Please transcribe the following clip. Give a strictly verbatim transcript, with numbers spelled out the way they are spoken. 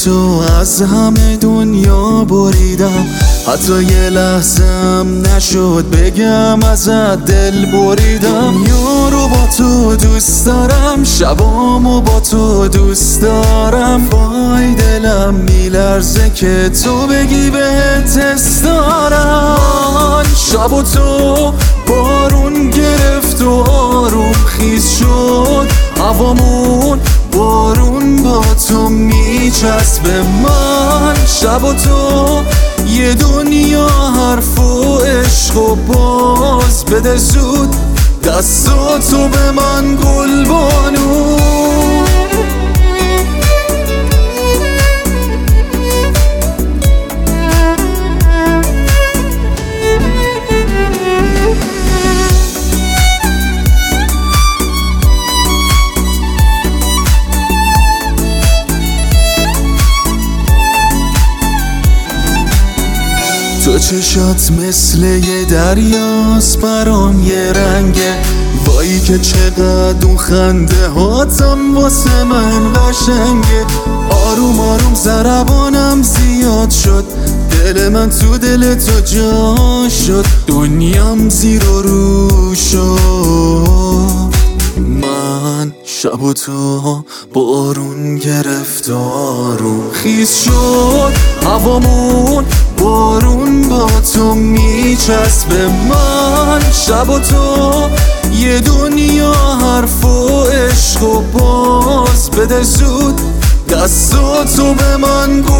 تو از همه دنیا بریدم، حتی یه لحظه هم نشد بگم ازت دل بریدم. یارو با تو دوست دارم، شبامو با تو دوست دارم، وای دلم میلرزه که تو بگی بهت حس دارم. شب و تو بارون گرفت و آروم خیز شد هوامون، بارون با تو میچسبه من. شب و تو یه دنیا حرف و عشق و باز، بده زود دستاتو به من گلبانو. تو چشات مثل یه دریاست برام یه رنگه، وایی که چقدر اون خنده هاتم واسه من قشنگه. آروم آروم ضربانم زیاد شد، دل من تو دل تو جا شد، دنیام زیر و رو شد. من شب و تو بارون گرفت و آروم خیز شد هوامون، بارون با تو میچسبه من. شب و تو یه دنیا حرف و عشق و باز، بده زود دستاتو به من گو